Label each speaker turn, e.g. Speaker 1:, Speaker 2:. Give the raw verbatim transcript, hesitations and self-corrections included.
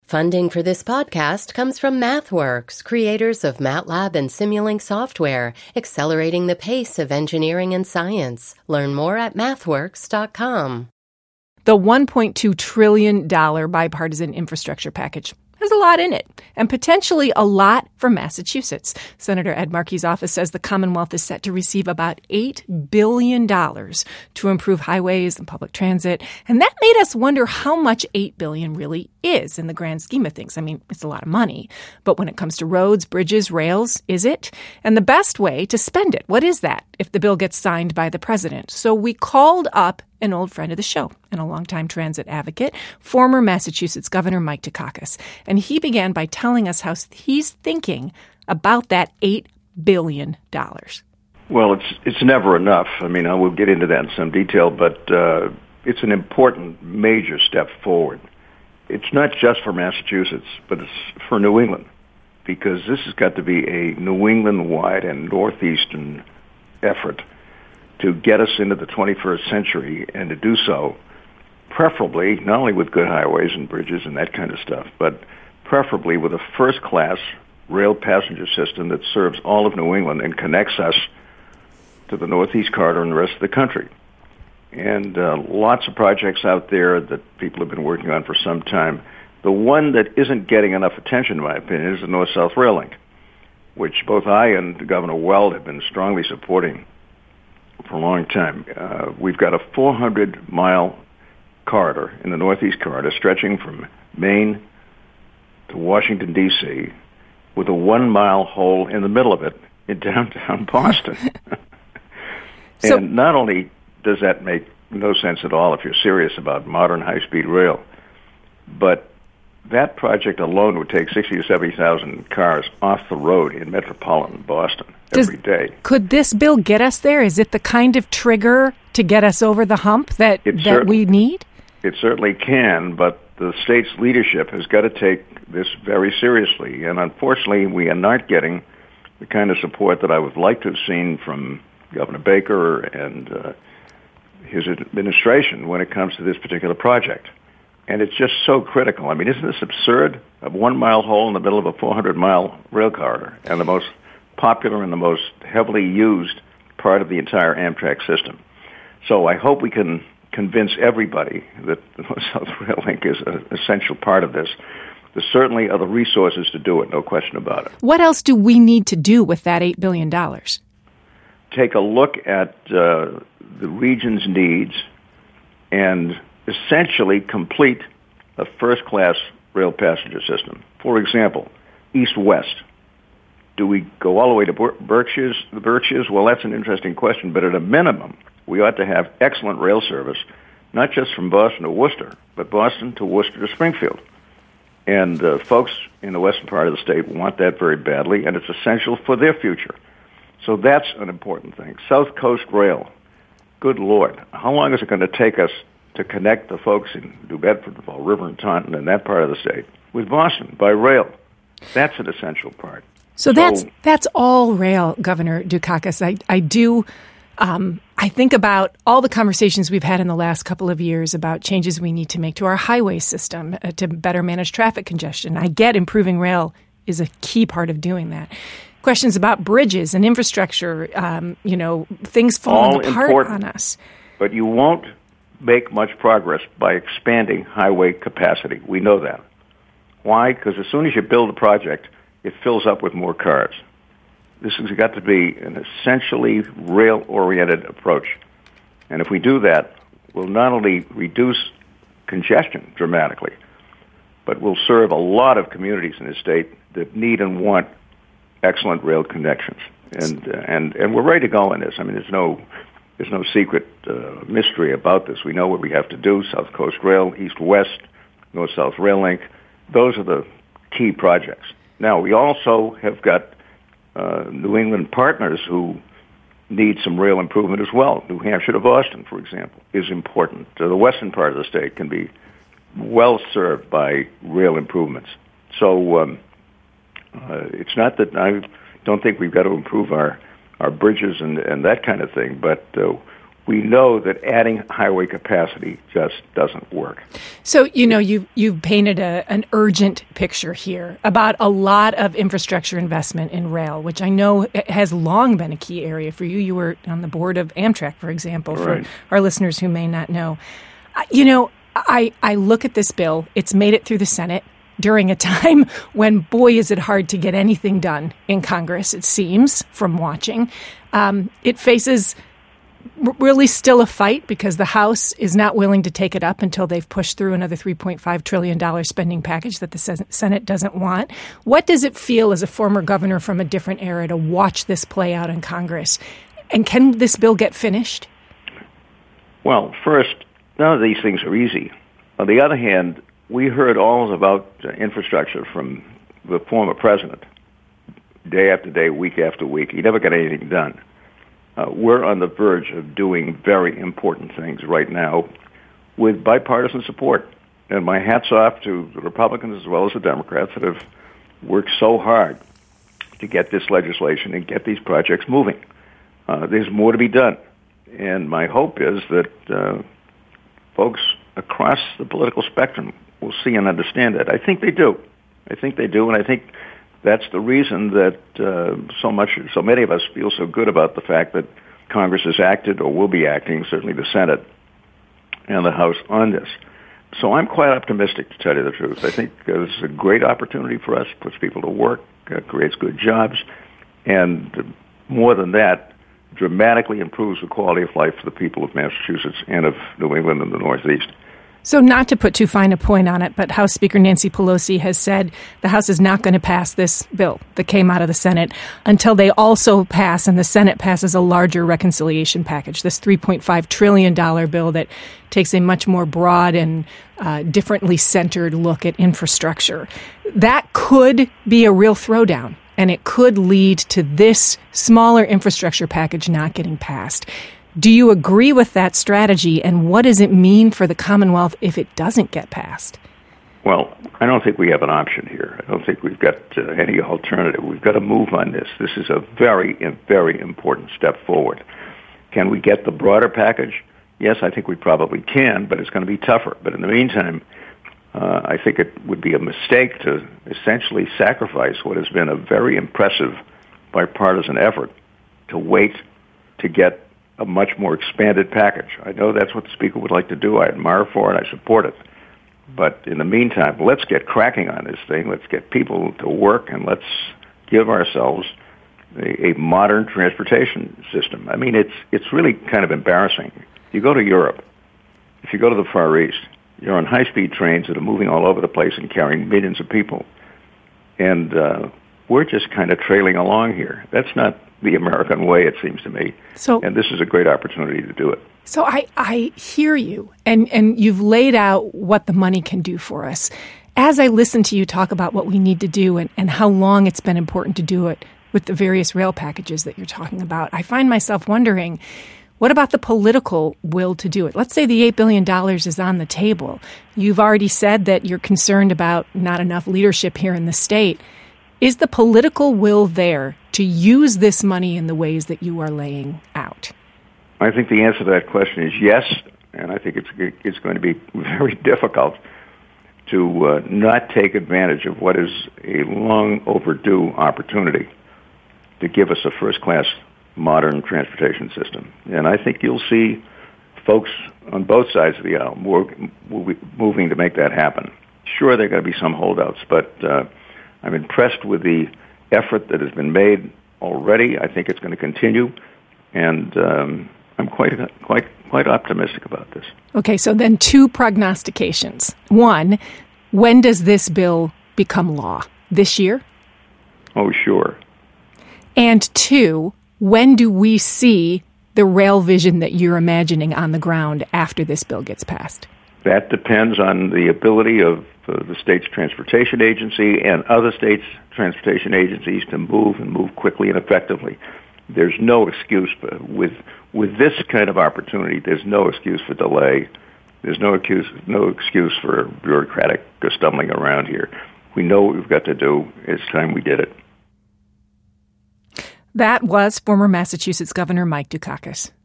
Speaker 1: Funding for this podcast comes from MathWorks, creators of MATLAB and Simulink software, accelerating the pace of engineering and science. Learn more at mathworks dot com.
Speaker 2: The one point two trillion dollars bipartisan infrastructure package has a lot in it, and potentially a lot for Massachusetts. Senator Ed Markey's office says the Commonwealth is set to receive about eight billion dollars to improve highways and public transit. And that made us wonder how much eight billion dollars really is in the grand scheme of things. I mean, it's a lot of money. But when it comes to roads, bridges, rails, is it? And the best way to spend it, what is that if the bill gets signed by the president? So we called up an old friend of the show and a longtime transit advocate, former Massachusetts Governor Mike Dukakis. And he began by telling us how he's thinking about that eight billion dollars.
Speaker 3: Well, it's it's never enough. I mean, I will get into that in some detail, but uh, it's an important major step forward. It's not just for Massachusetts, but it's for New England, because this has got to be a New England-wide and northeastern effort to get us into the twenty-first century, and to do so preferably not only with good highways and bridges and that kind of stuff, but preferably with a first-class rail passenger system that serves all of New England and connects us to the Northeast Corridor and the rest of the country. And uh, lots of projects out there that people have been working on for some time. The one that isn't getting enough attention, in my opinion, is the North-South Rail Link, which both I and Governor Weld have been strongly supporting for a long time. Uh, we've got a four hundred mile corridor in the Northeast Corridor stretching from Maine to Washington, D C, with a one mile hole in the middle of it in downtown Boston.
Speaker 2: So,
Speaker 3: and not only does that make no sense at all if you're serious about modern high-speed rail, but that project alone would take sixty or seventy thousand cars off the road in metropolitan Boston
Speaker 2: does,
Speaker 3: every day.
Speaker 2: Could this bill get us there? Is it the kind of trigger to get us over the hump that, that we need?
Speaker 3: It certainly can, but the state's leadership has got to take this very seriously. And unfortunately, we are not getting the kind of support that I would like to have seen from Governor Baker and uh, his administration when it comes to this particular project. And it's just so critical. I mean, isn't this absurd? A one-mile hole in the middle of a four hundred mile rail corridor, and the most popular and the most heavily used part of the entire Amtrak system. So I hope we can convince everybody that the North-South Rail Link is an essential part of this. There certainly are the resources to do it, no question about it.
Speaker 2: What else do we need to do with that eight billion dollars?
Speaker 3: Take a look at uh, the region's needs and essentially complete a first-class rail passenger system. For example, east-west. Do we go all the way to Ber- Berkshires, the Berkshires? Well, that's an interesting question, but at a minimum, we ought to have excellent rail service, not just from Boston to Worcester, but Boston to Worcester to Springfield. And uh, folks in the western part of the state want that very badly, and it's essential for their future. So that's an important thing. South Coast Rail. Good Lord. How long is it going to take us to connect the folks in New Bedford, Fall River, and Taunton, and that part of the state, with Boston by rail? That's an essential part.
Speaker 2: So, so that's that's all rail, Governor Dukakis. I, I do... Um, I think about all the conversations we've had in the last couple of years about changes we need to make to our highway system uh, to better manage traffic congestion. I get improving rail is a key part of doing that. Questions about bridges and infrastructure, um, you know, things falling
Speaker 3: all
Speaker 2: apart
Speaker 3: important,
Speaker 2: on us.
Speaker 3: But you won't make much progress by expanding highway capacity. We know that. Why? Because as soon as you build a project, it fills up with more cars. This has got to be an essentially rail-oriented approach. And if we do that, we'll not only reduce congestion dramatically, but we'll serve a lot of communities in the state that need and want excellent rail connections. And uh, and and we're ready to go on this. I mean, there's no there's no secret uh, mystery about this. We know what we have to do. South Coast Rail, East-West, North-South Rail Link. Those are the key projects. Now, we also have got Uh, New England partners who need some rail improvement as well. New Hampshire to Boston, for example, is important. Uh, the western part of the state can be well served by rail improvements. So um, uh, it's not that I don't think we've got to improve our, our bridges and, and that kind of thing, but uh, we know that adding highway capacity just doesn't work.
Speaker 2: So, you know, you've, you've painted a, an urgent picture here about a lot of infrastructure investment in rail, which I know has long been a key area for you. You were on the board of Amtrak, for example,
Speaker 3: right.
Speaker 2: for our listeners who may not know. You know, I, I look at this bill. It's made it through the Senate during a time when, boy, is it hard to get anything done in Congress, it seems, from watching. Um, it faces really still a fight because the House is not willing to take it up until they've pushed through another three point five trillion dollars spending package that the Senate doesn't want. What does it feel as a former governor from a different era to watch this play out in Congress? And can this bill get finished?
Speaker 3: Well, first, none of these things are easy. On the other hand, we heard all about uh, infrastructure from the former president day after day, week after week. He never got anything done. Uh, we're on the verge of doing very important things right now with bipartisan support. And my hat's off to the Republicans as well as the Democrats that have worked so hard to get this legislation and get these projects moving. Uh, there's more to be done. And my hope is that uh, folks across the political spectrum will see and understand that. I think they do. I think they do, and I think that's the reason that uh, so much, so many of us feel so good about the fact that Congress has acted or will be acting, certainly the Senate and the House, on this. So I'm quite optimistic, to tell you the truth. I think uh, this is a great opportunity for us, puts people to work, uh, creates good jobs, and uh, more than that, dramatically improves the quality of life for the people of Massachusetts and of New England and the Northeast.
Speaker 2: So not to put too fine a point on it, but House Speaker Nancy Pelosi has said the House is not going to pass this bill that came out of the Senate until they also pass and the Senate passes a larger reconciliation package, this three point five trillion dollars bill that takes a much more broad and uh, differently centered look at infrastructure. That could be a real throwdown, and it could lead to this smaller infrastructure package not getting passed. Do you agree with that strategy, and what does it mean for the Commonwealth if it doesn't get passed?
Speaker 3: Well, I don't think we have an option here. I don't think we've got uh, any alternative. We've got to move on this. This is a very, very important step forward. Can we get the broader package? Yes, I think we probably can, but it's going to be tougher. But in the meantime, uh, I think it would be a mistake to essentially sacrifice what has been a very impressive bipartisan effort to wait to get a much more expanded package. I know that's what the Speaker would like to do. I admire for it. I support it. But in the meantime, let's get cracking on this thing. Let's get people to work, and let's give ourselves a, a modern transportation system. I mean, it's it's really kind of embarrassing. You go to Europe, if you go to the Far East, you're on high-speed trains that are moving all over the place and carrying millions of people. And uh, we're just kind of trailing along here. That's not the American way, it seems to me. So, and this is a great opportunity to do it.
Speaker 2: So I, I hear you, and, and you've laid out what the money can do for us. As I listen to you talk about what we need to do and, and how long it's been important to do it with the various rail packages that you're talking about, I find myself wondering, what about the political will to do it? Let's say the eight billion dollars is on the table. You've already said that you're concerned about not enough leadership here in the state. Is the political will there to use this money in the ways that you are laying out?
Speaker 3: I think the answer to that question is yes, and I think it's it's going to be very difficult to uh, not take advantage of what is a long overdue opportunity to give us a first-class modern transportation system. And I think you'll see folks on both sides of the aisle moving to make that happen. Sure, there are going to be some holdouts, but uh, I'm impressed with the effort that has been made already. I think it's going to continue, and um, I'm quite quite quite optimistic about this.
Speaker 2: Okay, so then two prognostications. One, when does this bill become law? This year?
Speaker 3: Oh, sure.
Speaker 2: And two, when do we see the rail vision that you're imagining on the ground after this bill gets passed?
Speaker 3: That depends on the ability of uh, the state's transportation agency and other states' transportation agencies to move and move quickly and effectively. There's no excuse for, with with this kind of opportunity. There's no excuse for delay. There's no excuse no excuse for bureaucratic stumbling around here. We know what we've got to do. It's time we did it.
Speaker 2: That was former Massachusetts Governor Mike Dukakis.